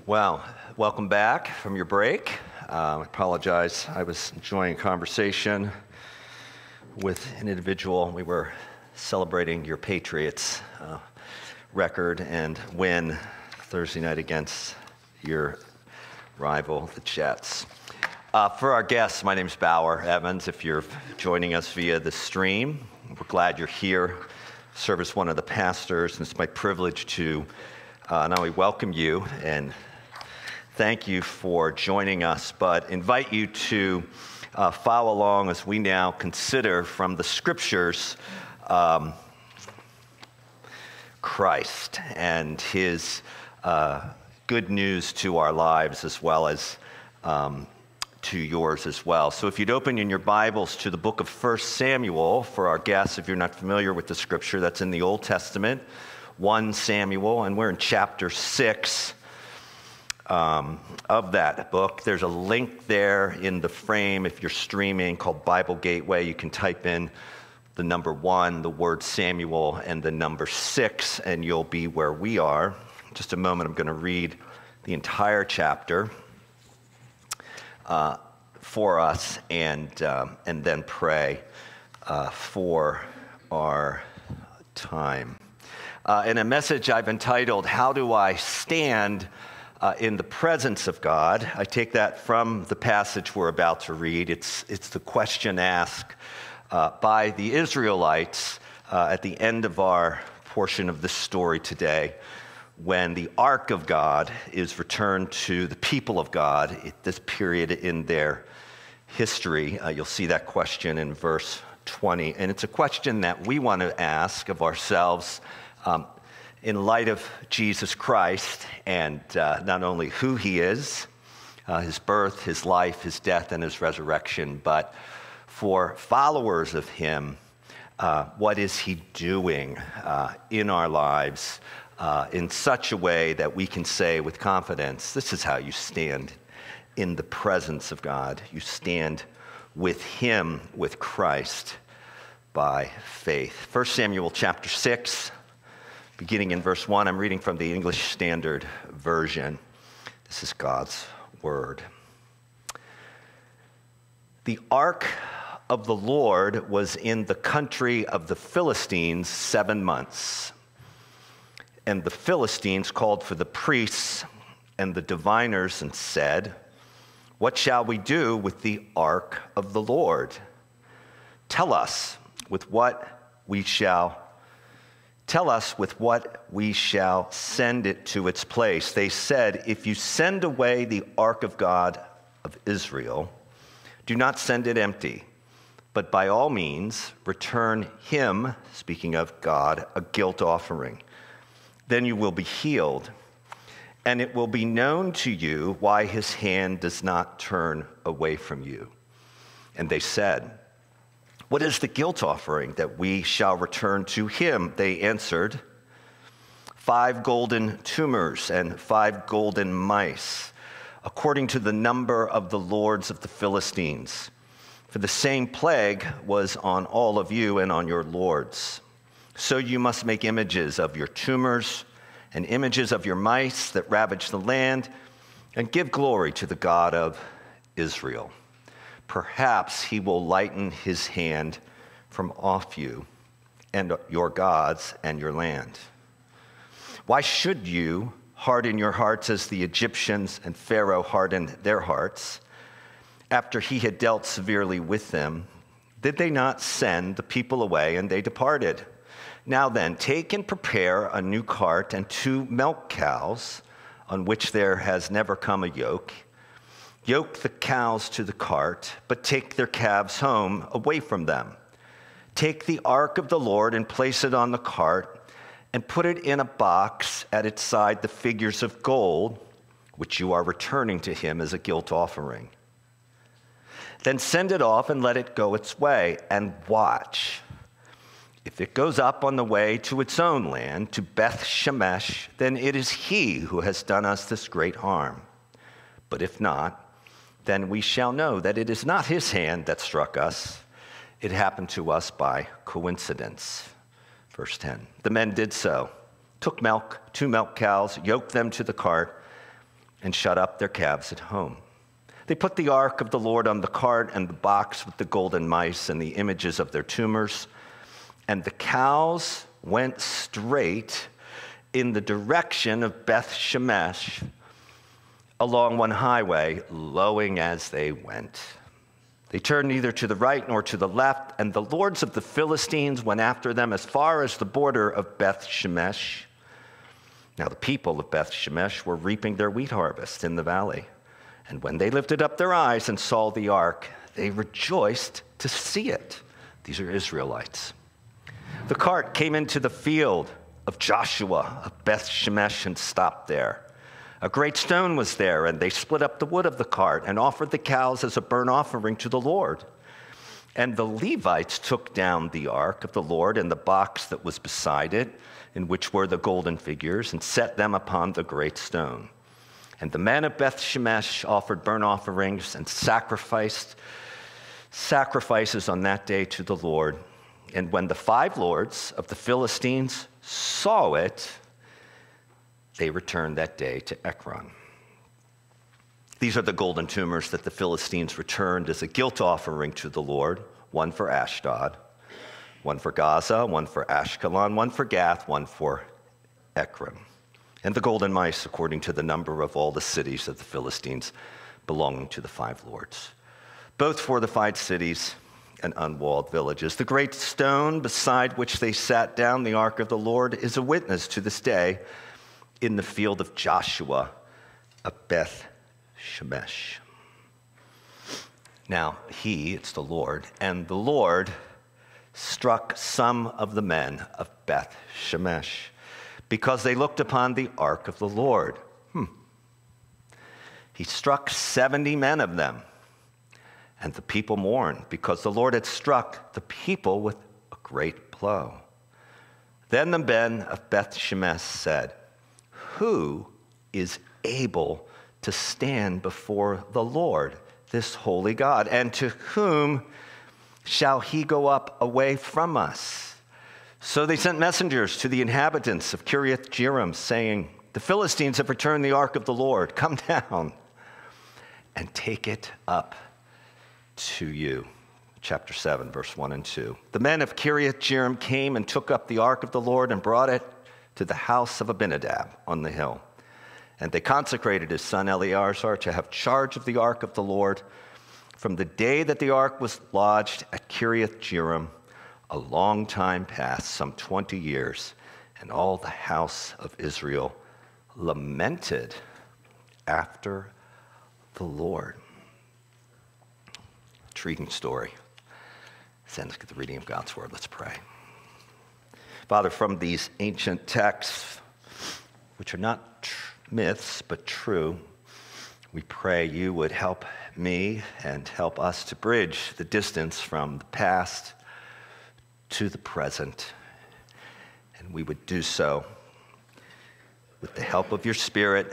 Well, welcome back from your break. I apologize. I was enjoying a conversation with an individual. We were celebrating your Patriots record and win Thursday night against your rival, the Jets. For our guests, my name is Bauer Evans. If you're joining us via the stream, we're glad you're here. Serve as one of the pastors, and it's my privilege to not only welcome you and thank you for joining us, but invite you to follow along as we now consider from the scriptures Christ and his good news to our lives as well as to yours as well. So if you'd open in your Bibles to the book of 1 Samuel, for our guests, if you're not familiar with the scripture, that's in the Old Testament, 1 Samuel, and we're in chapter 6 of that book. There's a link there in the frame if you're streaming called Bible Gateway. You can type in the number 1, the word Samuel, and the number 6, and you'll be where we are. In just a moment, I'm going to read the entire chapter for us and then pray for our time. In a message I've entitled, How Do I Stand in the Presence of God? I take that from the passage we're about to read. It's the question asked by the Israelites at the end of our portion of this story today, when the Ark of God is returned to the people of God at this period in their history. You'll see that question in verse 20. And it's a question that we want to ask of ourselves in light of Jesus Christ and not only who he is, his birth, his life, his death, and his resurrection, but for followers of him, what is he doing in our lives in such a way that we can say with confidence, this is how you stand in the presence of God. You stand with him, with Christ, by faith. 1 Samuel chapter 6, beginning in verse 1, I'm reading from the English Standard Version. This is God's word. The ark of the Lord was in the country of the Philistines 7 months. And the Philistines called for the priests and the diviners and said, "What shall we do with the ark of the Lord? Tell us with what we shall send it to its place." They said, "If you send away the ark of God of Israel, do not send it empty, but by all means return him," speaking of God, "a guilt offering. Then you will be healed, and it will be known to you why his hand does not turn away from you." And they said, "What is the guilt offering that we shall return to him?" They answered, 5 golden tumors and 5 golden mice, according to the number of the lords of the Philistines. For the same plague was on all of you and on your lords. So you must make images of your tumors and images of your mice that ravage the land, and give glory to the God of Israel. Perhaps he will lighten his hand from off you and your gods and your land. Why should you harden your hearts as the Egyptians and Pharaoh hardened their hearts? After he had dealt severely with them, did they not send the people away, and they departed? Now then, take and prepare a new cart and 2 milk cows on which there has never come a yoke. Yoke the cows to the cart, but take their calves home away from them. Take the ark of the Lord and place it on the cart, and put it in a box at its side the figures of gold, which you are returning to him as a guilt offering. Then send it off and let it go its way, and watch. If it goes up on the way to its own land, to Beth Shemesh, then it is he who has done us this great harm. But if not, then we shall know that it is not his hand that struck us. It happened to us by coincidence. Verse 10. The men did so, took 2 milk cows, yoked them to the cart, and shut up their calves at home. They put the ark of the Lord on the cart and the box with the golden mice and the images of their tumors, and the cows went straight in the direction of Beth Shemesh along one highway, lowing as they went. They turned neither to the right nor to the left, and the lords of the Philistines went after them as far as the border of Beth Shemesh. Now the people of Beth Shemesh were reaping their wheat harvest in the valley. And when they lifted up their eyes and saw the ark, they rejoiced to see it. These are Israelites. The cart came into the field of Joshua of Beth Shemesh and stopped there. A great stone was there, and they split up the wood of the cart and offered the cows as a burnt offering to the Lord. And the Levites took down the ark of the Lord and the box that was beside it, in which were the golden figures, and set them upon the great stone. And the men of Beth Shemesh offered burnt offerings and sacrifices on that day to the Lord. And when the 5 lords of the Philistines saw it, they returned that day to Ekron. These are the golden tumors that the Philistines returned as a guilt offering to the Lord, one for Ashdod, one for Gaza, one for Ashkelon, one for Gath, one for Ekron. And the golden mice according to the number of all the cities of the Philistines belonging to the 5 lords, both fortified cities and unwalled villages. The great stone beside which they sat down the ark of the Lord is a witness to this day in the field of Joshua of Beth Shemesh. Now it's the Lord, and the Lord struck some of the men of Beth Shemesh, because they looked upon the ark of the Lord. He struck 70 men of them, and the people mourned, because the Lord had struck the people with a great blow. Then the men of Beth Shemesh said, "Who is able to stand before the Lord, this holy God? And to whom shall he go up away from us?" So they sent messengers to the inhabitants of Kiriath Jearim, saying, "The Philistines have returned the ark of the Lord. Come down and take it up to you." Chapter 7, verse 1 and 2. The men of Kiriath Jearim came and took up the ark of the Lord and brought it to the house of Abinadab on the hill. And they consecrated his son Eleazar to have charge of the ark of the Lord from the day that the ark was lodged at Kiriath Jearim. A long time passed, some 20 years, and all the house of Israel lamented after the Lord. Intriguing story. Let's end with the reading of God's word. Let's pray. Father, from these ancient texts, which are not myths but true, we pray you would help me and help us to bridge the distance from the past to the present, and we would do so with the help of your Spirit.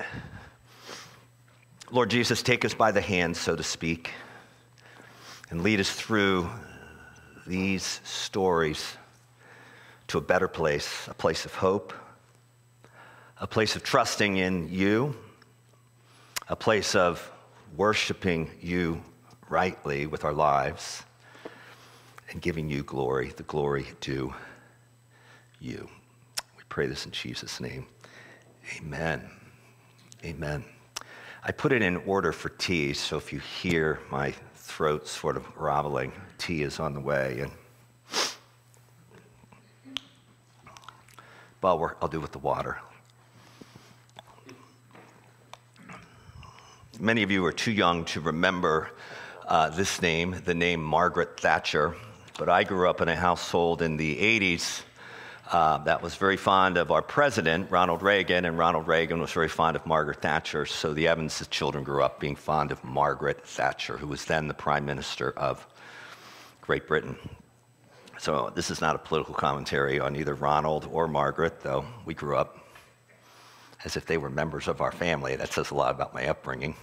Lord Jesus, take us by the hand, so to speak, and lead us through these stories to a better place, a place of hope, a place of trusting in you, a place of worshiping you rightly with our lives, and giving you glory, the glory due you. We pray this in Jesus' name. Amen. Amen. I put it in order for tea, so if you hear my throat sort of groveling, tea is on the way. And I'll do with the water. Many of you are too young to remember this name, the name Margaret Thatcher. But I grew up in a household in the 80s that was very fond of our president, Ronald Reagan, and Ronald Reagan was very fond of Margaret Thatcher. So the Evans' children grew up being fond of Margaret Thatcher, who was then the Prime Minister of Great Britain. So this is not a political commentary on either Ronald or Margaret, though we grew up as if they were members of our family. That says a lot about my upbringing.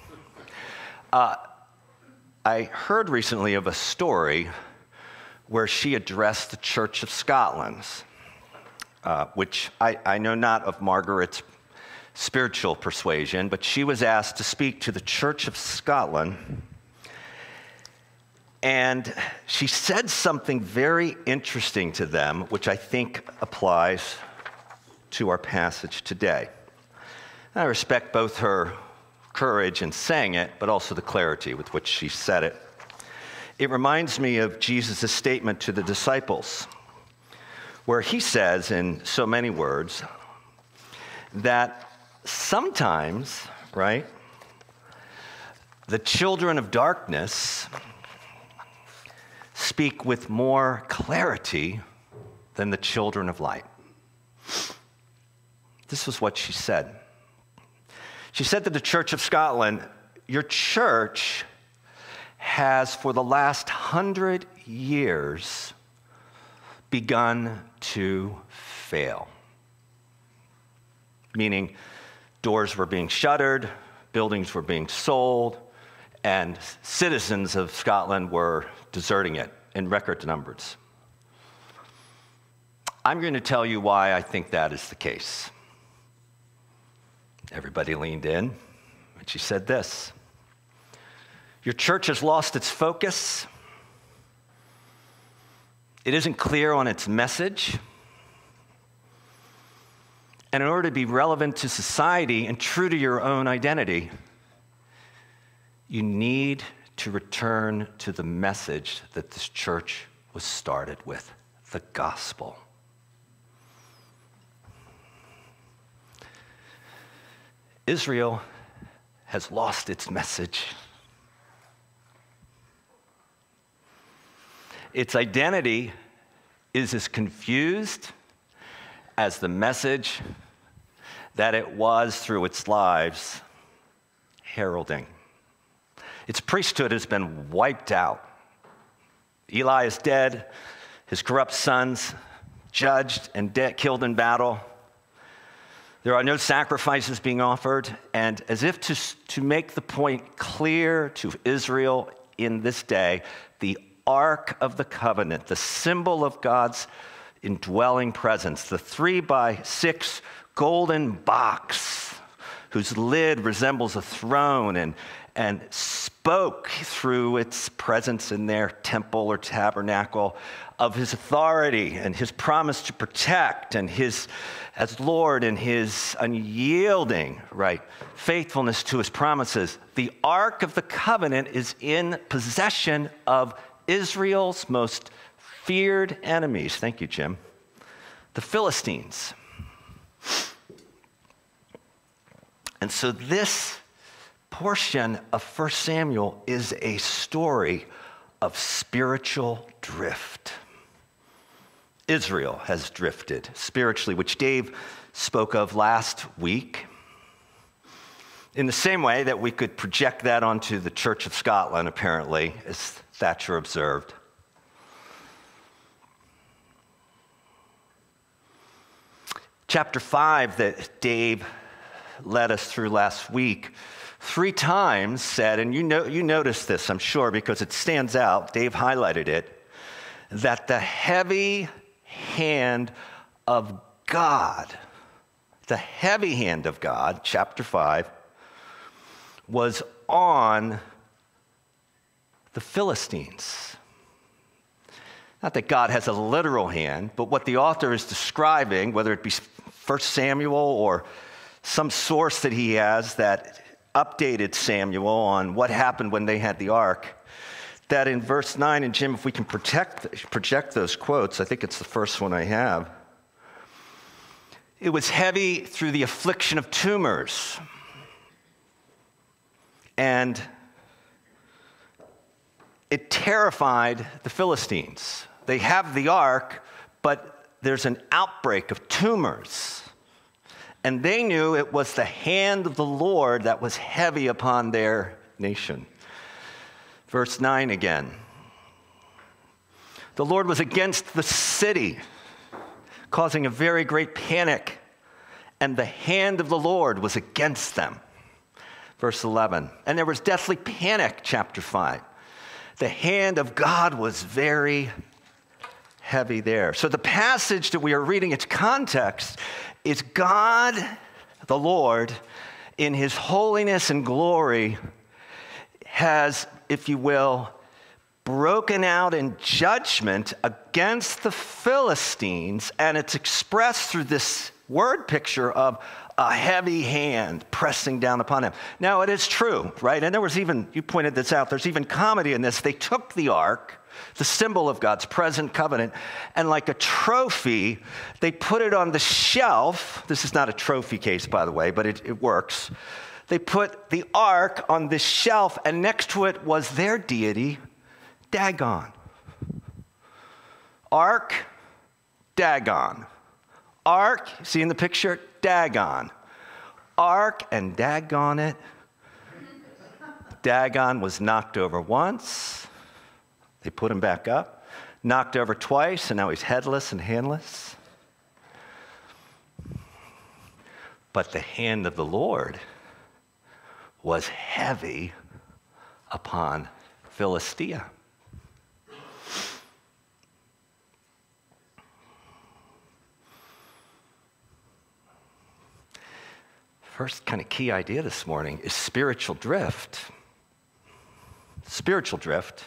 I heard recently of a story where she addressed the Church of Scotland, which I know not of Margaret's spiritual persuasion, but she was asked to speak to the Church of Scotland. And she said something very interesting to them, which I think applies to our passage today. I respect both her courage in saying it, but also the clarity with which she said it. It reminds me of Jesus' statement to the disciples, where he says in so many words that sometimes, right, the children of darkness speak with more clarity than the children of light. This was what she said. She said to the Church of Scotland, your church has for the last 100 years begun to fail. Meaning doors were being shuttered, buildings were being sold, and citizens of Scotland were deserting it in record numbers. I'm going to tell you why I think that is the case. Everybody leaned in, and she said this: your church has lost its focus. It isn't clear on its message. And in order to be relevant to society and true to your own identity, you need to return to the message that this church was started with, the gospel. Israel has lost its message. Its identity is as confused as the message that it was through its lives heralding. Its priesthood has been wiped out. Eli is dead, his corrupt sons judged and killed in battle. There are no sacrifices being offered, and as if to make the point clear to Israel in this day, the Ark of the Covenant, the symbol of God's indwelling presence, the 3x6 golden box whose lid resembles a throne and spoke through its presence in their temple or tabernacle of his authority and his promise to protect and his as Lord and his unyielding, faithfulness to his promises. The Ark of the Covenant is in possession of Israel's most feared enemies. Thank you, Jim. The Philistines. And so this portion of 1 Samuel is a story of spiritual drift. Israel has drifted spiritually, which Dave spoke of last week. In the same way that we could project that onto the Church of Scotland, apparently, as Thatcher observed. Chapter 5 that Dave led us through last week, 3 times said, and you noticed this, I'm sure, because it stands out, Dave highlighted it, that the heavy hand of God, chapter 5, was on the Philistines. Not that God has a literal hand, but what the author is describing, whether it be 1 Samuel or some source that he has that updated Samuel on what happened when they had the ark, that in verse 9, and Jim, if we can project those quotes, I think it's the first one I have. It was heavy through the affliction of tumors. And it terrified the Philistines. They have the ark, but there's an outbreak of tumors. And they knew it was the hand of the Lord that was heavy upon their nation. Verse 9 again. The Lord was against the city, causing a very great panic, and the hand of the Lord was against them. Verse 11. And there was deathly panic, chapter 5. The hand of God was very heavy there. So the passage that we are reading, its context is God the Lord, in his holiness and glory, has, if you will, broken out in judgment against the Philistines, and it's expressed through this word picture of a heavy hand pressing down upon him. Now, it is true, right? And there was even, you pointed this out, there's even comedy in this. They took the ark, the symbol of God's present covenant, and like a trophy, they put it on the shelf. This is not a trophy case, by the way, but it works. They put the ark on the shelf, and next to it was their deity, Dagon. Ark, Dagon. Ark, see in the picture? Dagon. Ark and daggone it. Dagon was knocked over once. They put him back up. Knocked over twice, and now he's headless and handless. But the hand of the Lord was heavy upon Philistia. First kind of key idea this morning is spiritual drift. Spiritual drift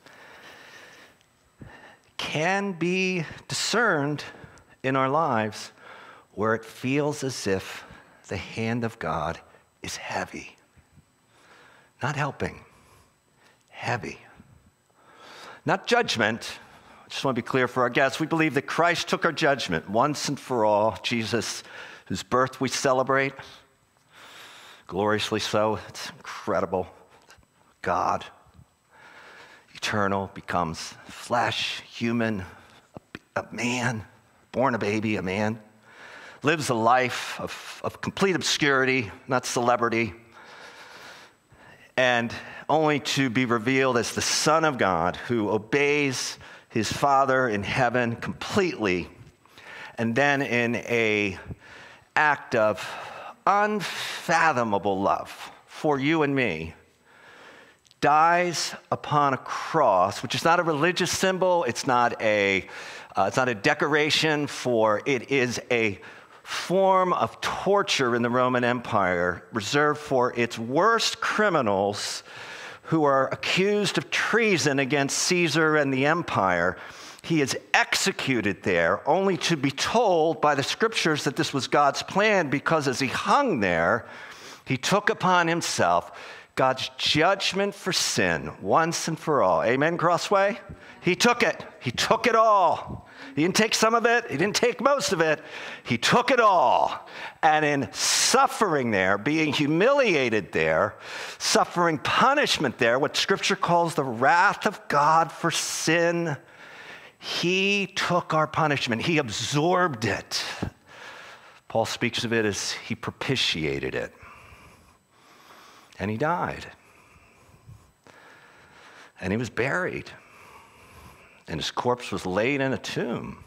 can be discerned in our lives where it feels as if the hand of God is heavy. Not helping, heavy. Not judgment. I just want to be clear for our guests. We believe that Christ took our judgment once and for all. Jesus, whose birth we celebrate, gloriously so. It's incredible. God, eternal, becomes flesh, human, a man, born a baby, a man, lives a life of complete obscurity, not celebrity, and only to be revealed as the Son of God who obeys his Father in heaven completely, and then in an act of unfathomable love for you and me, dies upon a cross, which is not a religious symbol, it's not a decoration, for it is a form of torture in the Roman Empire reserved for its worst criminals who are accused of treason against Caesar and the empire. He is executed there, only to be told by the scriptures that this was God's plan, because as he hung there, he took upon himself God's judgment for sin once and for all. Amen, Crossway? He took it. He took it all. He didn't take some of it. He didn't take most of it. He took it all. And in suffering there, being humiliated there, suffering punishment there, what Scripture calls the wrath of God for sin, he took our punishment. He absorbed it. Paul speaks of it as he propitiated it. And he died. And he was buried. And his corpse was laid in a tomb.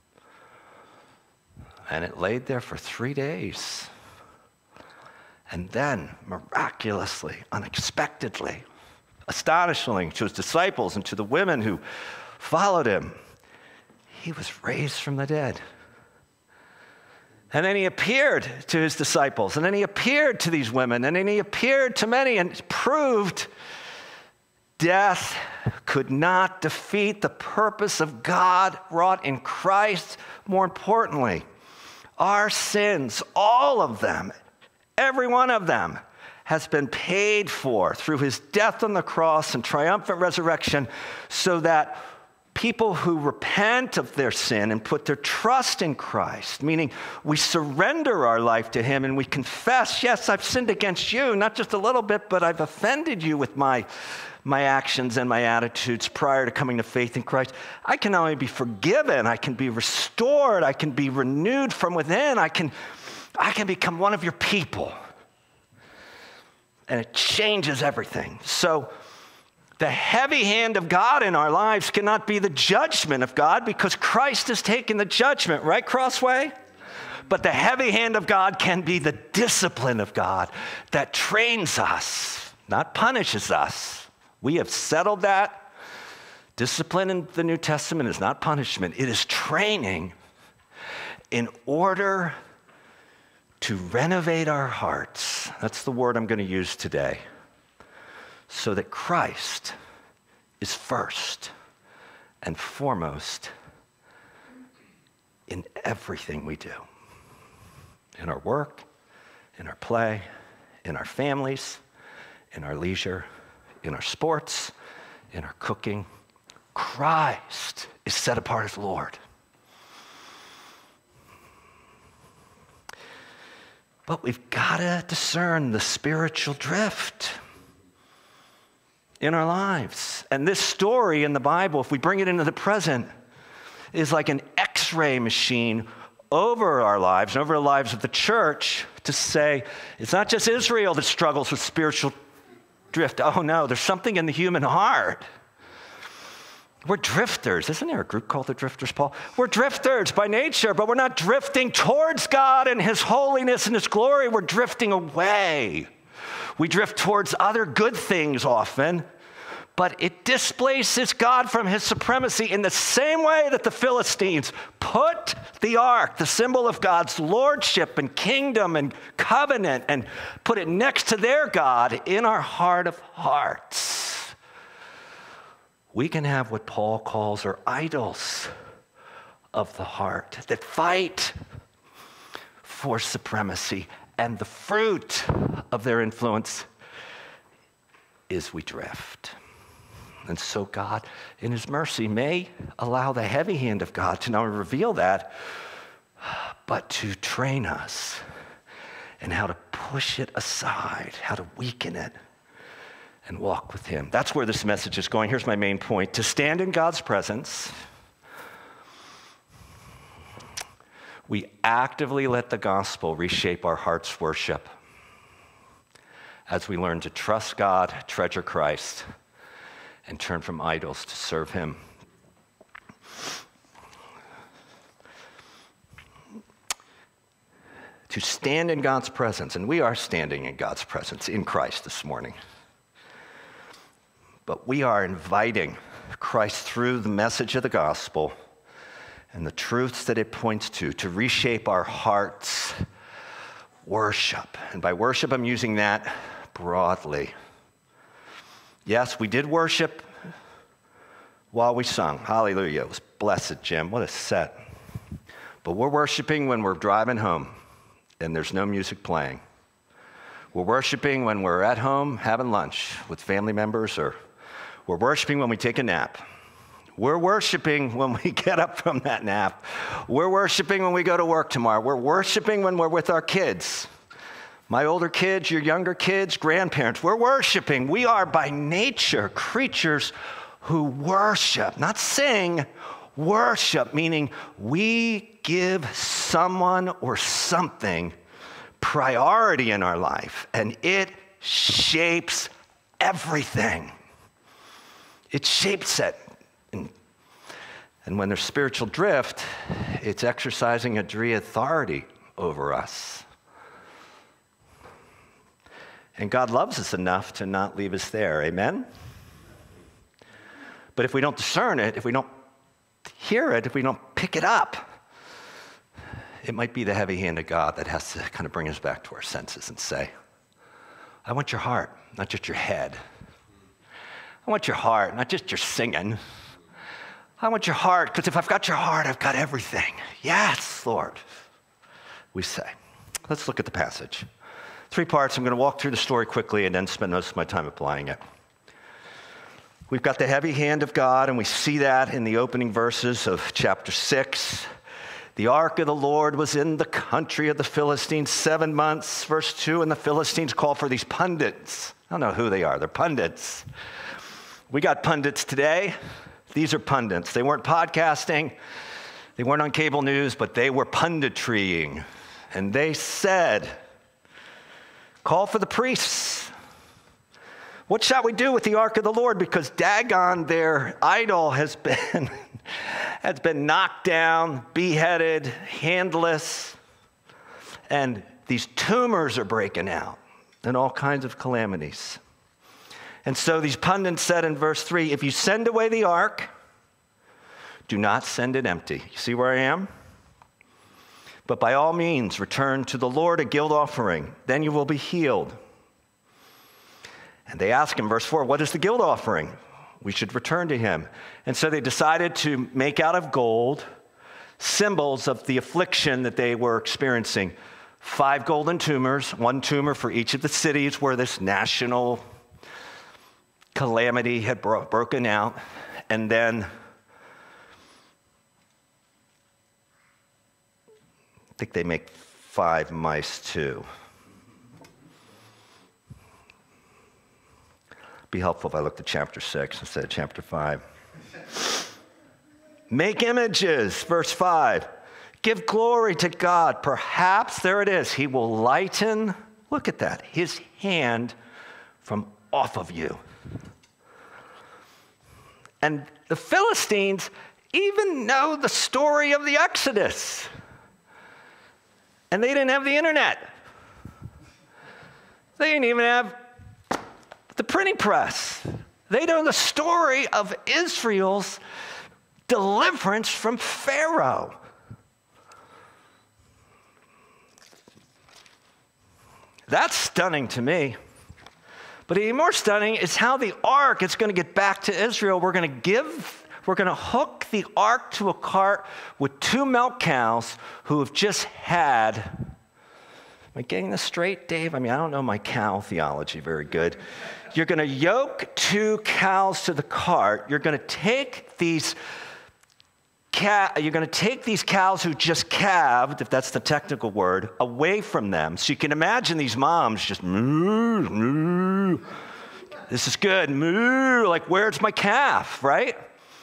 And it laid there for 3 days. And then, miraculously, unexpectedly, astonishingly to his disciples and to the women who followed him, he was raised from the dead. And then he appeared to his disciples, and then he appeared to these women, and then he appeared to many, and proved death could not defeat the purpose of God wrought in Christ. More importantly, our sins, all of them, every one of them, has been paid for through his death on the cross and triumphant resurrection, so that people who repent of their sin and put their trust in Christ, meaning we surrender our life to him and we confess, yes, I've sinned against you, not just a little bit, but I've offended you with my actions and my attitudes prior to coming to faith in Christ. I can not only be forgiven, I can be restored, I can be renewed from within, I can become one of your people. And it changes everything. So the heavy hand of God in our lives cannot be the judgment of God, because Christ has taken the judgment, right, Crossway? But the heavy hand of God can be the discipline of God that trains us, not punishes us. We have settled that. Discipline in the New Testament is not punishment. It is training in order to renovate our hearts. That's the word I'm going to use today. So that Christ is first and foremost in everything we do. In our work, in our play, in our families, in our leisure, in our sports, in our cooking. Christ is set apart as Lord. But we've got to discern the spiritual drift in our lives. And this story in the Bible, if we bring it into the present, is like an X-ray machine over our lives and over the lives of the church to say, it's not just Israel that struggles with spiritual drift. Oh no, there's something in the human heart. We're drifters. Isn't there a group called the Drifters, Paul? We're drifters by nature, but we're not drifting towards God and his holiness and his glory. We're drifting away. We drift towards other good things often, but it displaces God from his supremacy in the same way that the Philistines put the ark, the symbol of God's lordship and kingdom and covenant, and put it next to their God in our heart of hearts. We can have what Paul calls our idols of the heart that fight for supremacy, and the fruit of their influence is we drift. And so God, in his mercy, may allow the heavy hand of God to not only reveal that, but to train us in how to push it aside, how to weaken it, and walk with him. That's where this message is going. Here's my main point. To stand in God's presence, we actively let the gospel reshape our heart's worship as we learn to trust God, treasure Christ, and turn from idols to serve him. To stand in God's presence, and we are standing in God's presence in Christ this morning. But we are inviting Christ through the message of the gospel and the truths that it points to reshape our heart's worship. And by worship, I'm using that broadly. Yes, we did worship while we sung. Hallelujah. It was blessed, Jim. What a set. But we're worshiping when we're driving home and there's no music playing. We're worshiping when we're at home having lunch with family members, or we're worshiping when we take a nap. We're worshiping when we get up from that nap. We're worshiping when we go to work tomorrow. We're worshiping when we're with our kids. My older kids, your younger kids, grandparents, we're worshiping. We are by nature creatures who worship, not sing, worship, meaning we give someone or something priority in our life, and it shapes everything. It shapes it. And when there's spiritual drift, it's exercising a degree of authority over us. And God loves us enough to not leave us there. Amen? But if we don't discern it, if we don't hear it, if we don't pick it up, it might be the heavy hand of God that has to kind of bring us back to our senses and say, I want your heart, not just your head. I want your heart, not just your singing. I want your heart, because if I've got your heart, I've got everything. Yes, Lord, we say. Let's look at the passage. 3 parts. I'm going to walk through the story quickly and then spend most of my time applying it. We've got the heavy hand of God, and we see that in the opening verses of chapter 6. The ark of the Lord was in the country of the Philistines 7 months. Verse 2, and the Philistines call for these pundits. I don't know who they are. They're pundits. We got pundits today. These are pundits. They weren't podcasting. They weren't on cable news, but they were punditrying. And they said, call for the priests. What shall we do with the ark of the Lord? Because Dagon, their idol, has been knocked down, beheaded, handless, and these tumors are breaking out and all kinds of calamities. And so these pundits said in verse 3, if you send away the ark, do not send it empty. You see where I am? But by all means, return to the Lord a guilt offering. Then you will be healed. And they ask him, verse 4, what is the guilt offering? We should return to him. And so they decided to make out of gold symbols of the affliction that they were experiencing. 5 golden tumors, 1 tumor for each of the cities where this national calamity had broken out. And then I think they make 5 mice too. Be helpful if I looked at chapter 6 instead of chapter 5. Make images, verse 5. Give glory to God. Perhaps, there it is, he will lighten, look at that, his hand from off of you. And the Philistines even know the story of the Exodus. And they didn't have the internet. They didn't even have the printing press. They know the story of Israel's deliverance from Pharaoh. That's stunning to me. But even more stunning is how the ark is going to get back to Israel. We're going to hook the ark to a cart with 2 milk cows who have just had, am I getting this straight, Dave? I mean, I don't know my cow theology very good. You're going to yoke 2 cows to the cart. You're going to take these cows who just calved, if that's the technical word, away from them. So you can imagine these moms just moo, moo. This is good, moo, like where's my calf, right?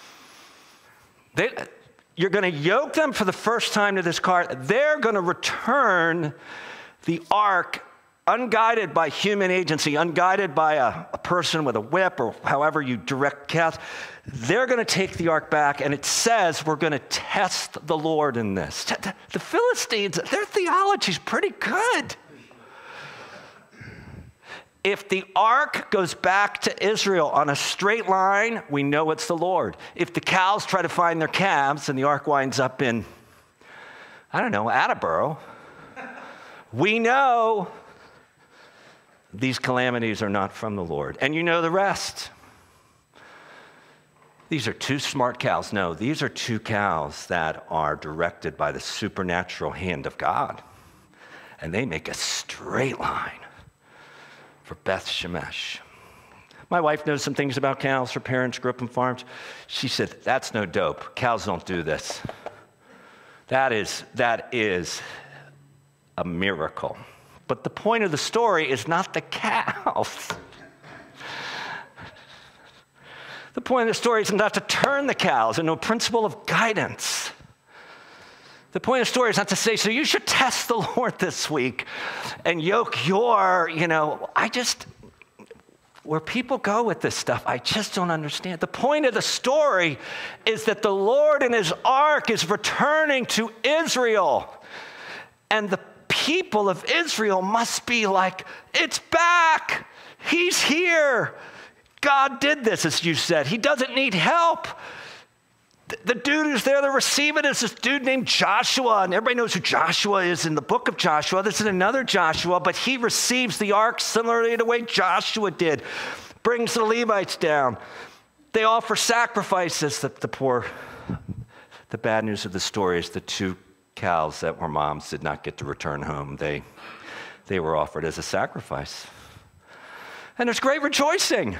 You're going to yoke them for the first time to this cart. They're going to return the ark unguided by human agency, unguided by a person with a whip or however you direct calves. They're going to take the ark back, and it says we're going to test the Lord in this. The Philistines, their theology is pretty good. If the ark goes back to Israel on a straight line, we know it's the Lord. If the cows try to find their calves and the ark winds up in, I don't know, Attleboro, we know these calamities are not from the Lord. And you know the rest. These are 2 smart cows. No, these are 2 cows that are directed by the supernatural hand of God. And they make a straight line for Beth Shemesh. My wife knows some things about cows. Her parents grew up on farms. She said, that's no dope. Cows don't do this. That is a miracle. But the point of the story is not the cows. The point of the story is not to turn the cows into a principle of guidance. The point of the story is not to say, so you should test the Lord this week and yoke your, where people go with this stuff, I just don't understand. The point of the story is that the Lord in his ark is returning to Israel. And the people of Israel must be like, it's back. He's here. God did this, as you said. He doesn't need help. The dude who's there to receive it is this dude named Joshua, and everybody knows who Joshua is in the book of Joshua. This is another Joshua, but he receives the ark similarly to the way Joshua did, brings the Levites down. They offer sacrifices. The bad news of the story is the 2 cows that were moms did not get to return home. They were offered as a sacrifice. And there's great rejoicing.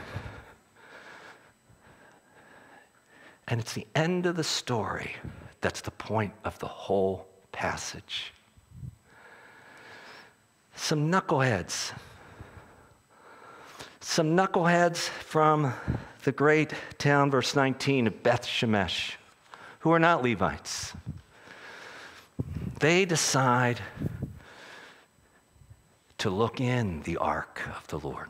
And it's the end of the story that's the point of the whole passage. Some knuckleheads from the great town, verse 19, of Beth Shemesh, who are not Levites. They decide to look in the ark of the Lord.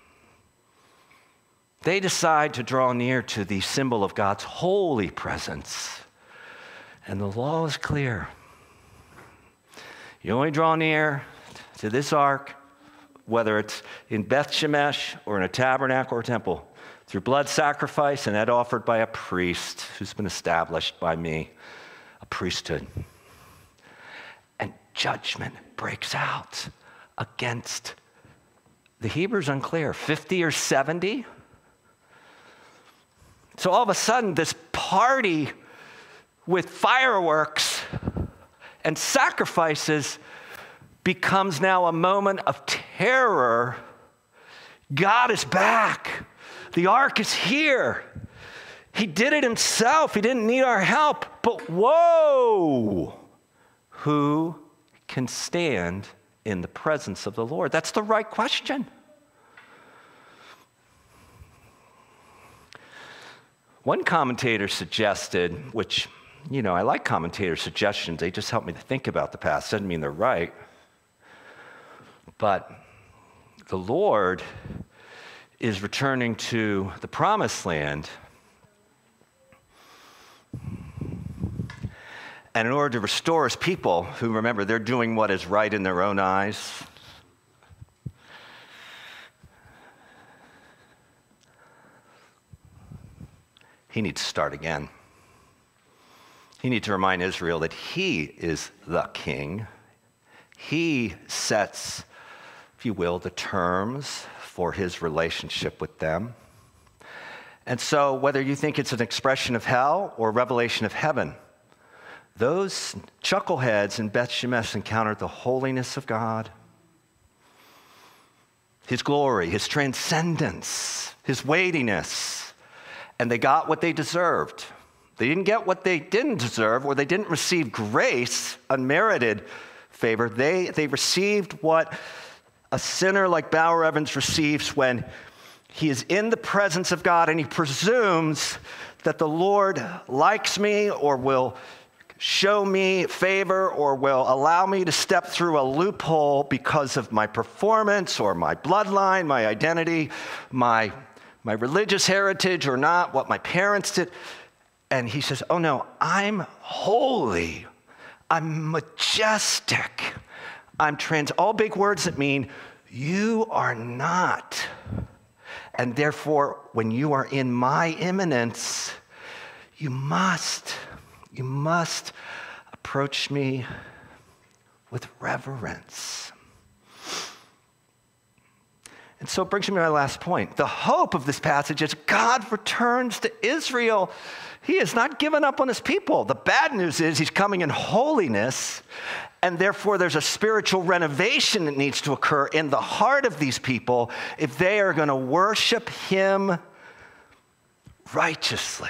They decide to draw near to the symbol of God's holy presence. And the law is clear. You only draw near to this ark, whether it's in Beth Shemesh or in a tabernacle or temple, through blood sacrifice and that offered by a priest who's been established by me, a priesthood. And judgment breaks out against the Hebrews, unclear, 50 or 70. So all of a sudden, this party with fireworks and sacrifices becomes now a moment of terror. God is back. The ark is here. He did it himself. He didn't need our help. But whoa, who can stand in the presence of the Lord? That's the right question. One commentator suggested, which, I like commentator suggestions. They just help me to think about the past. Doesn't mean they're right. But the Lord is returning to the promised land. And in order to restore his people, who, remember, they're doing what is right in their own eyes, he needs to start again. He needs to remind Israel that he is the king. He sets, if you will, the terms for his relationship with them. And so whether you think it's an expression of hell or revelation of heaven, those chuckleheads in Beth Shemesh encountered the holiness of God, his glory, his transcendence, his weightiness, and they got what they deserved. They didn't get what they didn't deserve, or they didn't receive grace, unmerited favor. They received what a sinner like Bower Evans receives when he is in the presence of God and he presumes that the Lord likes me or will show me favor or will allow me to step through a loophole because of my performance or my bloodline, my identity, my religious heritage or not, what my parents did. And he says, oh no, I'm holy, I'm majestic, I'm all big words that mean you are not. And therefore, when you are in my imminence, you must approach me with reverence. And so it brings me to my last point. The hope of this passage is God returns to Israel. He has not given up on his people. The bad news is he's coming in holiness, and therefore there's a spiritual renovation that needs to occur in the heart of these people if they are going to worship him righteously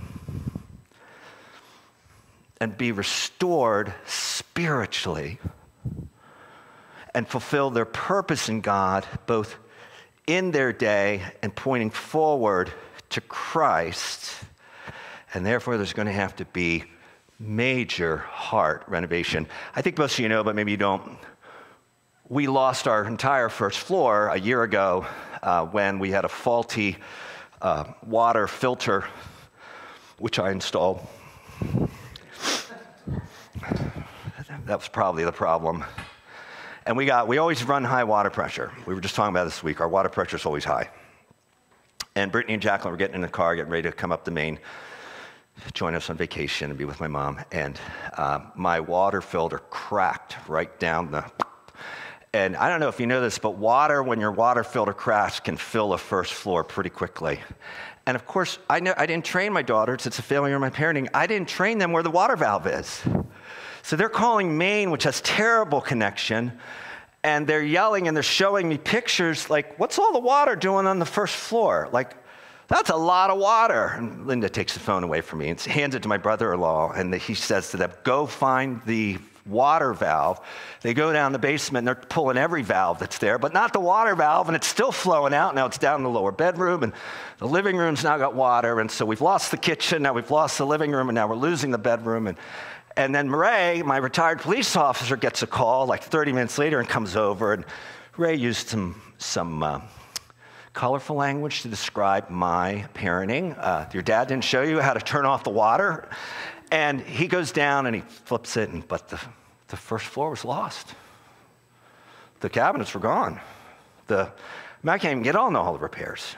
and be restored spiritually and fulfill their purpose in God, both in their day and pointing forward to Christ. And therefore, there's going to have to be major heart renovation. I think most of you know, but maybe you don't. We lost our entire first floor a year ago when we had a faulty water filter, which I installed. That was probably the problem. And we always run high water pressure. We were just talking about this week. Our water pressure is always high. And Brittany and Jacqueline were getting in the car, getting ready to come up the Main, join us on vacation and be with my mom. And my water filter cracked right down the... And I don't know if you know this, but water, when your water filter cracks, can fill a first floor pretty quickly. And of course, I didn't train my daughters. It's a failure in my parenting. I didn't train them where the water valve is. So they're calling Maine, which has terrible connection, and they're yelling and they're showing me pictures like, what's all the water doing on the first floor? Like, that's a lot of water. And Linda takes the phone away from me and hands it to my brother-in-law, and he says to them, go find the water valve. They go down the basement and they're pulling every valve that's there, but not the water valve, and it's still flowing out. Now it's down in the lower bedroom, and the living room's now got water, and so we've lost the kitchen, now we've lost the living room, and now we're losing the bedroom. And then Ray, my retired police officer, gets a call like 30 minutes later and comes over, and Ray used some colorful language to describe my parenting. Your dad didn't show you how to turn off the water? And he goes down and he flips it, but the first floor was lost. The cabinets were gone. I can't even get on all the repairs.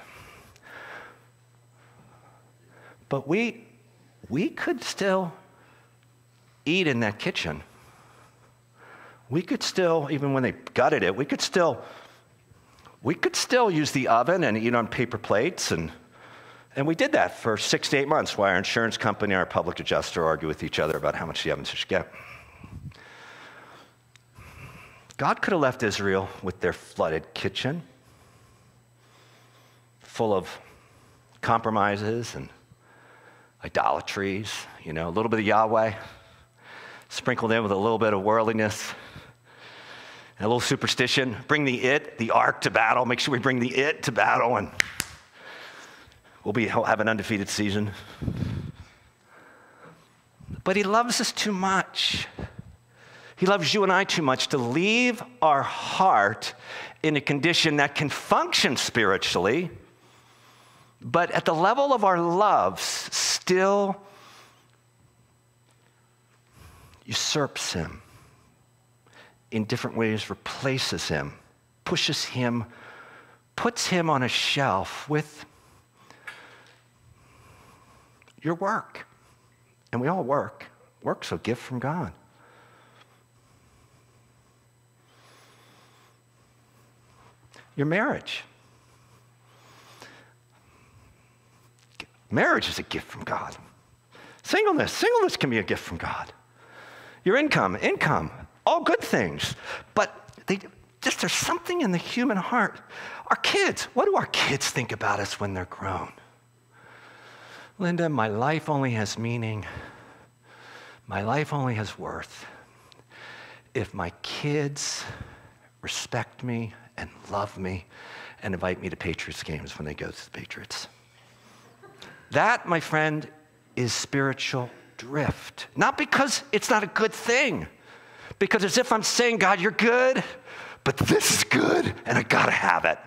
But we could still eat in that kitchen. we could still, even when they gutted it, we could still use the oven and eat on paper plates. And we did that for 6 to 8 months while our insurance company and our public adjuster argue with each other about how much the ovens should get. God could have left Israel with their flooded kitchen, full of compromises and idolatries, a little bit of Yahweh, sprinkled in with a little bit of worldliness, and a little superstition. Bring the ark to battle. Make sure we bring the it to battle, and we'll have an undefeated season. But he loves us too much. He loves you and I too much to leave our heart in a condition that can function spiritually, but at the level of our loves still usurps him in different ways, replaces him, pushes him, puts him on a shelf with your work. And we all work. Work's a gift from God. Your marriage. Marriage is a gift from God. Singleness can be a gift from God. Your income, all good things. But there's something in the human heart. Our kids, what do our kids think about us when they're grown? Linda, my life only has meaning. My life only has worth if my kids respect me and love me and invite me to Patriots games when they go to the Patriots. That, my friend, is spiritual drift. Not because it's not a good thing, because as if I'm saying, God, you're good, but this is good, and I gotta have it.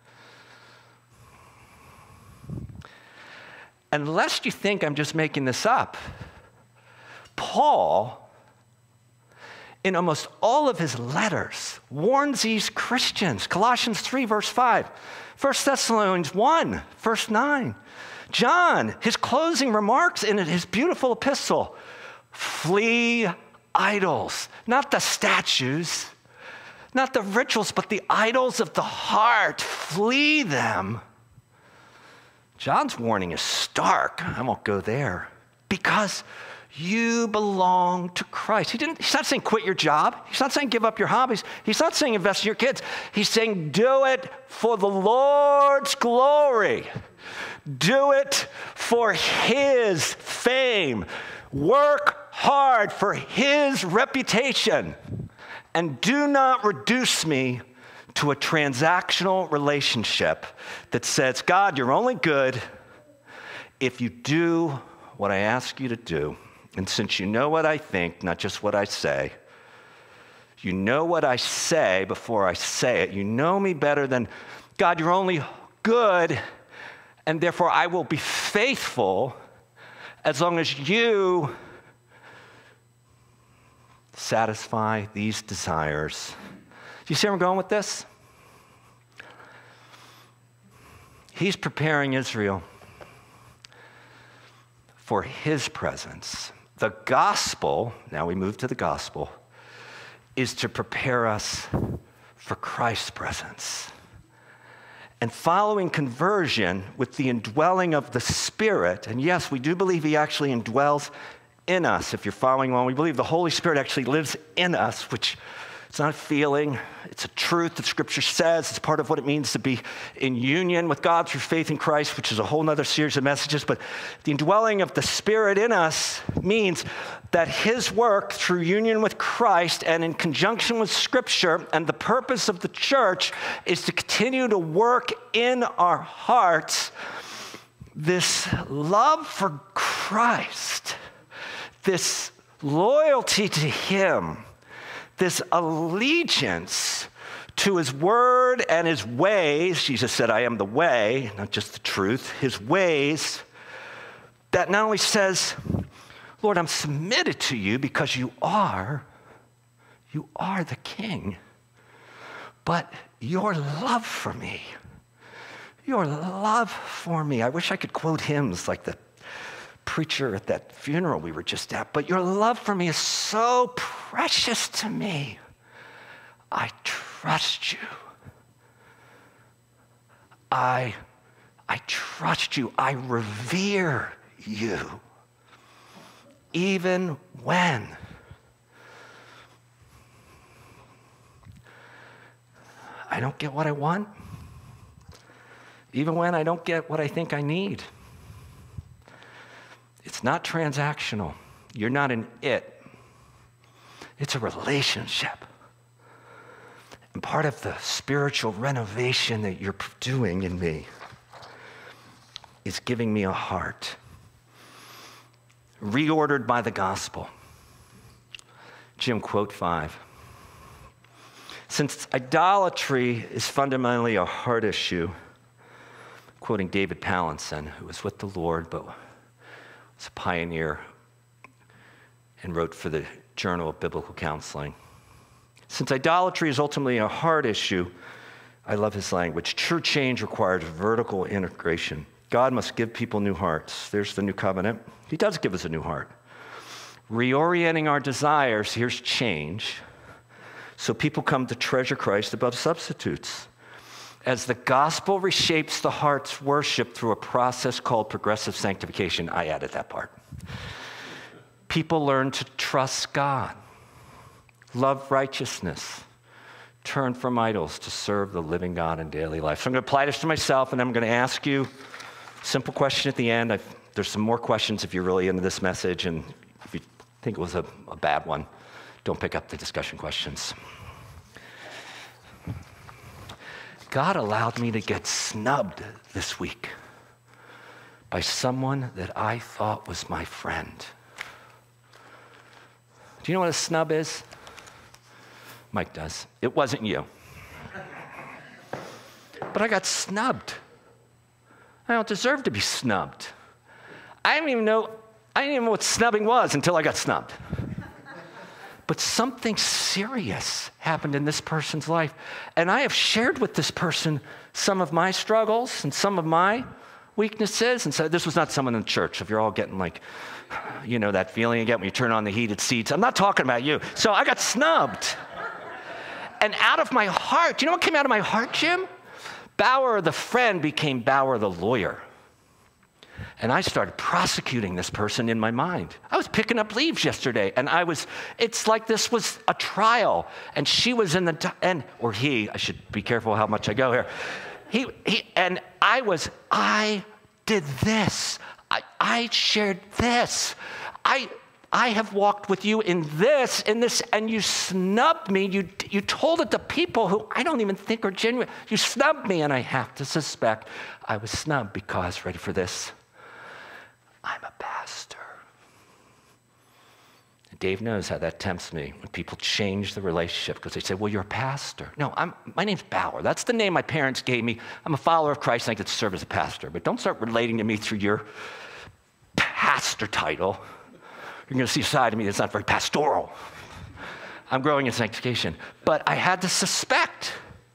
Unless you think I'm just making this up, Paul, in almost all of his letters, warns these Christians. Colossians 3, verse 5. 1 Thessalonians 1, verse 9. John, his closing remarks in his beautiful epistle, flee idols, not the statues, not the rituals, but the idols of the heart. Flee them. John's warning is stark. I won't go there. Because you belong to Christ. He's not saying quit your job. He's not saying give up your hobbies. He's not saying invest in your kids. He's saying do it for the Lord's glory. Do it for his fame. Work hard for his reputation. And do not reduce me to a transactional relationship that says, God, you're only good if you do what I ask you to do. And since you know what I think, not just what I say, you know what I say before I say it. You know me better than, God, you're only good, and therefore I will be faithful as long as you satisfy these desires. Do you see where I'm going with this? He's preparing Israel for his presence. The gospel, now we move to the gospel, is to prepare us for Christ's presence. And following conversion with the indwelling of the Spirit, and yes, we do believe he actually indwells in us. If you're following along, we believe the Holy Spirit actually lives in us, which it's not a feeling, it's a truth that Scripture says. It's part of what it means to be in union with God through faith in Christ, which is a whole other series of messages. But the indwelling of the Spirit in us means that his work through union with Christ and in conjunction with Scripture and the purpose of the church is to continue to work in our hearts this love for Christ, this loyalty to him, this allegiance to his word and his ways. Jesus said, I am the way, not just the truth, his ways, that not only says, Lord, I'm submitted to you because you are the King, but your love for me, I wish I could quote hymns like the preacher at that funeral we were just at, but your love for me is so precious to me I trust you. I trust you. I revere you. Even when I don't get what I want, even when I don't get what I think I need. It's not transactional. You're not an it. It's a relationship. And part of the spiritual renovation that you're doing in me is giving me a heart reordered by the gospel. Jim, quote 5. Since idolatry is fundamentally a heart issue, quoting David Pallinson, who was with the Lord but was a pioneer and wrote for the Journal of Biblical Counseling. Since idolatry is ultimately a heart issue, I love his language. True change requires vertical integration. God must give people new hearts. There's the new covenant. He does give us a new heart. Reorienting our desires, here's change. So people come to treasure Christ above substitutes. As the gospel reshapes the heart's worship through a process called progressive sanctification, I added that part. People learn to trust God, love righteousness, turn from idols to serve the living God in daily life. So I'm going to apply this to myself, and I'm going to ask you a simple question at the end. There's some more questions if you're really into this message, and if you think it was a bad one, don't pick up the discussion questions. God allowed me to get snubbed this week by someone that I thought was my friend. Do you know what a snub is? Mike does. It wasn't you. But I got snubbed. I don't deserve to be snubbed. I didn't even know what snubbing was until I got snubbed. But something serious happened in this person's life. And I have shared with this person some of my struggles and some of my weaknesses. And so this was not someone in the church. If you're all getting that feeling you get when you turn on the heated seats. I'm not talking about you. So I got snubbed. And out of my heart, do you know what came out of my heart, Jim? Bauer the friend became Bauer the lawyer. And I started prosecuting this person in my mind. I was picking up leaves yesterday, and it's like this was a trial, and she was in I should be careful how much I go here. I did this. I shared this. I have walked with you in this, and you snubbed me. You told it to people who I don't even think are genuine. You snubbed me, and I have to suspect I was snubbed because, ready for this? I'm a pastor. And Dave knows how that tempts me when people change the relationship because they say, well, you're a pastor. No, my name's Bauer. That's the name my parents gave me. I'm a follower of Christ and I get to serve as a pastor. But don't start relating to me through your pastor title. You're going to see a side of me that's not very pastoral. I'm growing in sanctification. But I had to suspect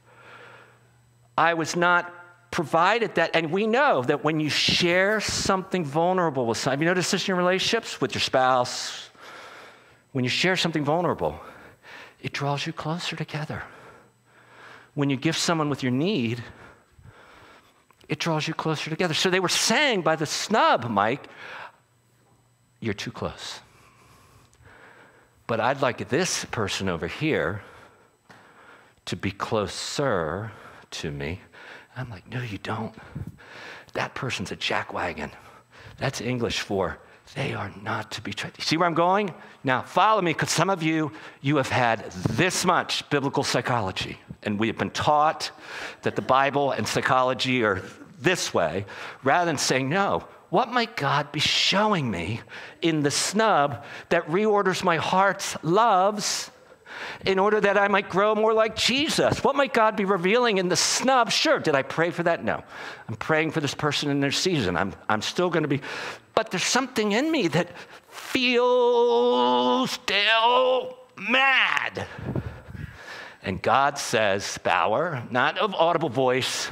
I was not provided that, and we know that when you share something vulnerable with someone, have you noticed this in your relationships with your spouse? When you share something vulnerable, it draws you closer together. When you give someone with your need, it draws you closer together. So they were saying by the snub, Mike, you're too close. But I'd like this person over here to be closer to me. I'm like, no, you don't. That person's a jackwagon. That's English for they are not to be trusted. See where I'm going? Now, follow me, because some of you have had this much biblical psychology, and we have been taught that the Bible and psychology are this way, rather than saying, no, what might God be showing me in the snub that reorders my heart's loves in order that I might grow more like Jesus? What might God be revealing in the snub? Sure, did I pray for that? No. I'm praying for this person in their season. I'm still going to be, but there's something in me that feels still mad. And God says, Bauer, not of audible voice,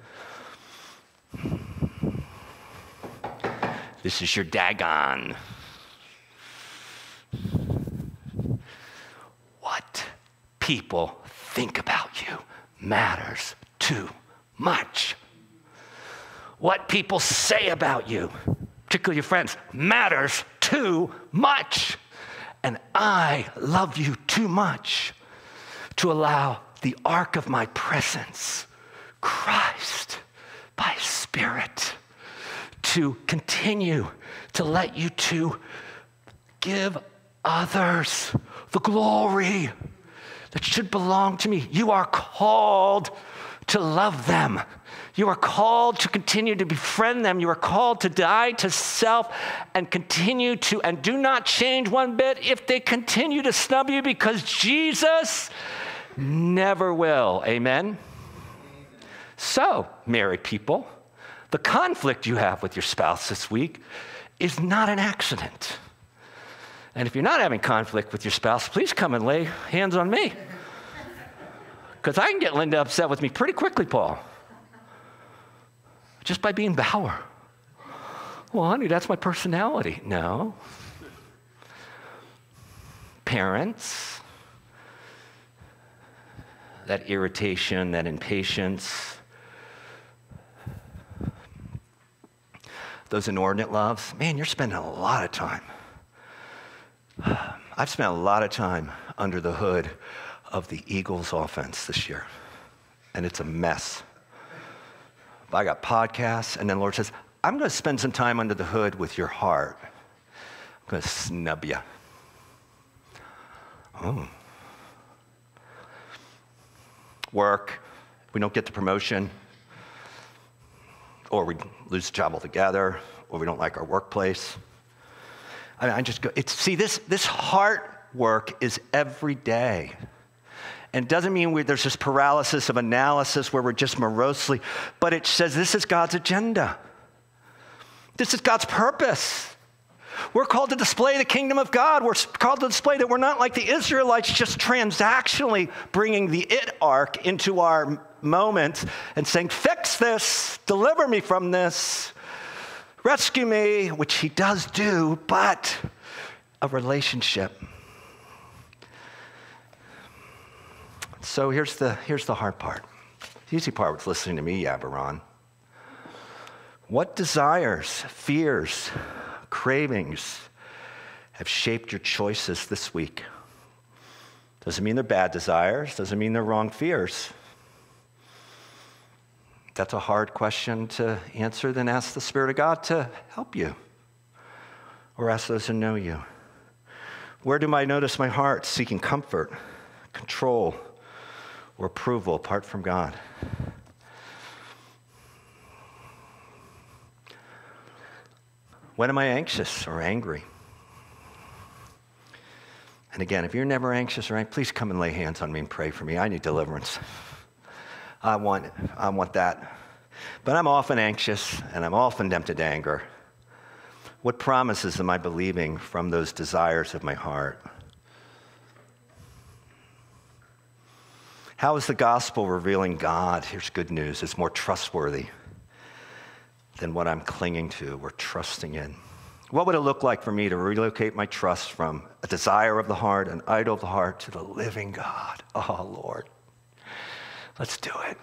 this is your dagon. What people think about you matters too much. What people say about you, particularly your friends, matters too much. And I love you too much to allow the ark of my presence, Christ, by His Spirit, to continue to let you to give others the glory that should belong to me. You are called to love them. You are called to continue to befriend them. You are called to die to self and continue to, and do not change one bit if they continue to snub you, because Jesus never will. Amen? So, married people, the conflict you have with your spouse this week is not an accident. And if you're not having conflict with your spouse, please come and lay hands on me. Because I can get Linda upset with me pretty quickly, Paul. Just by being Bauer. Well, honey, that's my personality. No. Parents, that irritation, that impatience, those inordinate loves, man, you're spending a lot of time. I've spent a lot of time under the hood of the Eagles offense this year, and it's a mess. I got podcasts, and then the Lord says, I'm going to spend some time under the hood with your heart. I'm going to snub you. Oh. Work, we don't get the promotion, or we lose the job altogether, or we don't like our workplace. I just go, this heart work is every day. And it doesn't mean there's this paralysis of analysis where we're just morosely, but it says this is God's agenda. This is God's purpose. We're called to display the kingdom of God. We're called to display that we're not like the Israelites, just transactionally bringing the it ark into our moment and saying, fix this, deliver me from this, rescue me, which He does do, but a relationship. So here's the hard part. The easy part was listening to me, Yabaron. What desires, fears, cravings have shaped your choices this week? Doesn't mean they're bad desires. Doesn't mean they're wrong fears. That's a hard question to answer. Then ask the Spirit of God to help you, or ask those who know you. Where do I notice my heart seeking comfort, control, or approval apart from God? When am I anxious or angry? And again, if you're never anxious or angry, please come and lay hands on me and pray for me. I need deliverance. I want that. But I'm often anxious, and I'm often tempted to anger. What promises am I believing from those desires of my heart? How is the gospel revealing God? Here's good news. It's more trustworthy than what I'm clinging to or trusting in. What would it look like for me to relocate my trust from a desire of the heart, an idol of the heart, to the living God? Oh, Lord, let's do it.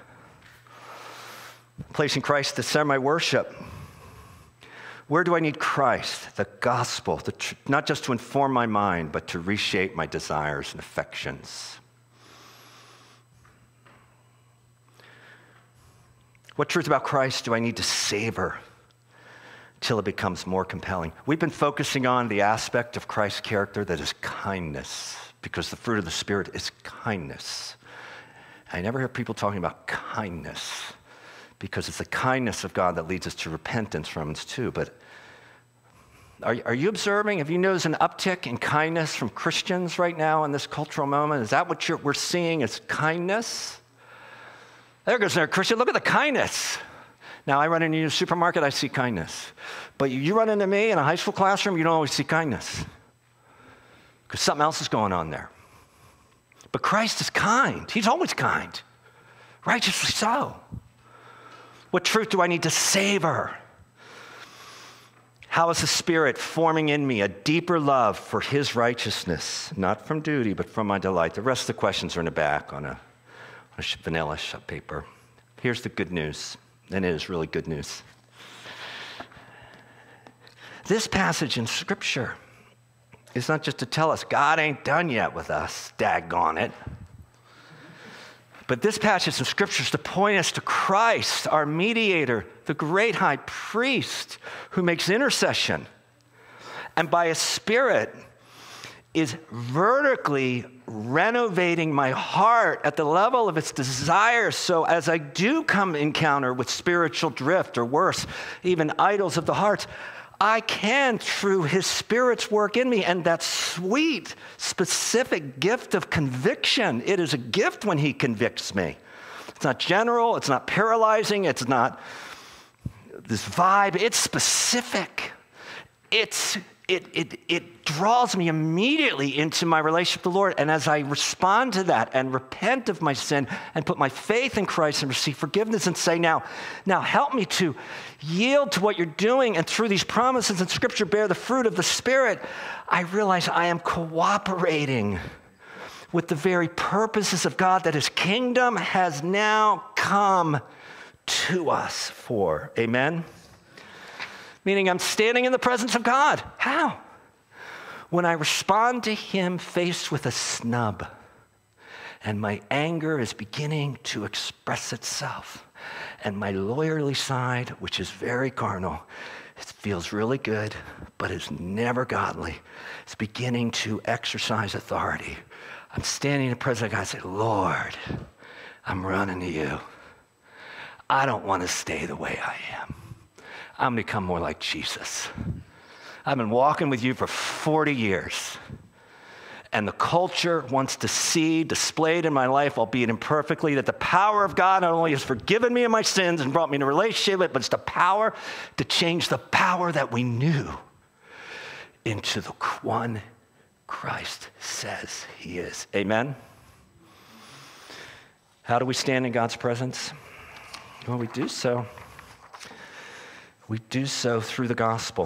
Placing Christ at the center of my worship. Where do I need Christ, the gospel, not just to inform my mind, but to reshape my desires and affections? What truth about Christ do I need to savor till it becomes more compelling? We've been focusing on the aspect of Christ's character that is kindness, because the fruit of the Spirit is kindness. I never hear people talking about kindness, because it's the kindness of God that leads us to repentance, Romans 2. But are you observing? Have you noticed an uptick in kindness from Christians right now in this cultural moment? Is that what we're seeing as kindness? There goes another Christian. Look at the kindness. Now, I run into a supermarket, I see kindness. But you run into me in a high school classroom, you don't always see kindness, because something else is going on there. But Christ is kind. He's always kind, righteously so. What truth do I need to savor? How is the Spirit forming in me a deeper love for his righteousness, not from duty, but from my delight? The rest of the questions are in the back on a vanilla paper. Here's the good news, and it is really good news. This passage in Scripture is not just to tell us God ain't done yet with us, daggone it. But this passage in Scripture is to point us to Christ, our mediator, the great high priest who makes intercession. And by his Spirit is vertically renovating my heart at the level of its desires. So as I do come encounter with spiritual drift, or worse, even idols of the heart, I can, through his Spirit's work in me, and that sweet, specific gift of conviction. It is a gift when he convicts me. It's not general, it's not paralyzing, it's not this vibe, it's specific. It draws me immediately into my relationship with the Lord. And as I respond to that and repent of my sin and put my faith in Christ and receive forgiveness and say, now help me to yield to what you're doing, and through these promises in Scripture bear the fruit of the Spirit, I realize I am cooperating with the very purposes of God that his kingdom has now come to us for. Amen? Meaning I'm standing in the presence of God. How? When I respond to him faced with a snub, and my anger is beginning to express itself, and my lawyerly side, which is very carnal, it feels really good, but is never godly, it's beginning to exercise authority. I'm standing in the presence of God and say, Lord, I'm running to you. I don't want to stay the way I am. I'm going to become more like Jesus. I've been walking with you for 40 years. And the culture wants to see displayed in my life, albeit imperfectly, that the power of God not only has forgiven me of my sins and brought me into a relationship with it, but it's the power to change the power that we knew into the one Christ says he is. Amen? How do we stand in God's presence? Well, we do so. We do so through the gospel.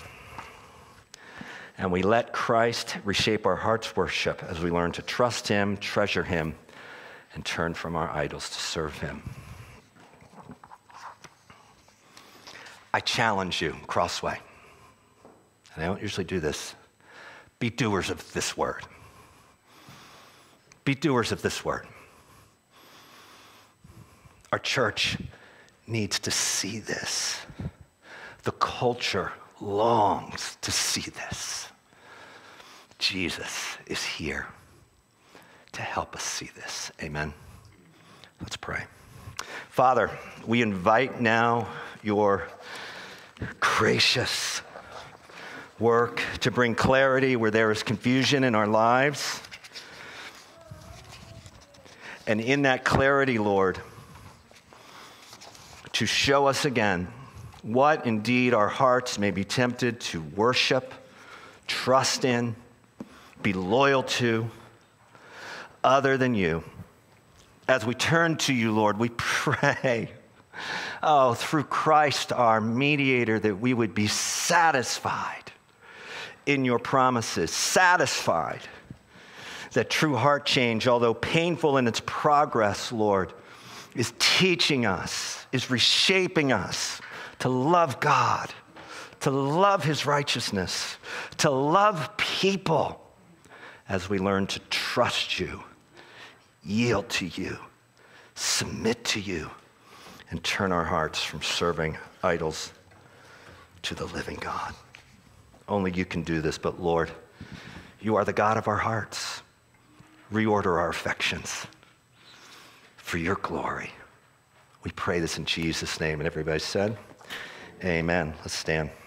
And we let Christ reshape our heart's worship as we learn to trust him, treasure him, and turn from our idols to serve him. I challenge you, Crossway, and I don't usually do this, be doers of this word. Be doers of this word. Our church needs to see this. The culture longs to see this. Jesus is here to help us see this. Amen. Let's pray. Father, we invite now your gracious work to bring clarity where there is confusion in our lives. And in that clarity, Lord, to show us again what indeed our hearts may be tempted to worship, trust in, be loyal to, other than you. As we turn to you, Lord, we pray, through Christ, our mediator, that we would be satisfied in your promises, satisfied that true heart change, although painful in its progress, Lord, is teaching us, is reshaping us to love God, to love his righteousness, to love people as we learn to trust you, yield to you, submit to you, and turn our hearts from serving idols to the living God. Only you can do this, but Lord, you are the God of our hearts. Reorder our affections for your glory. We pray this in Jesus' name. And everybody said, amen. Let's stand.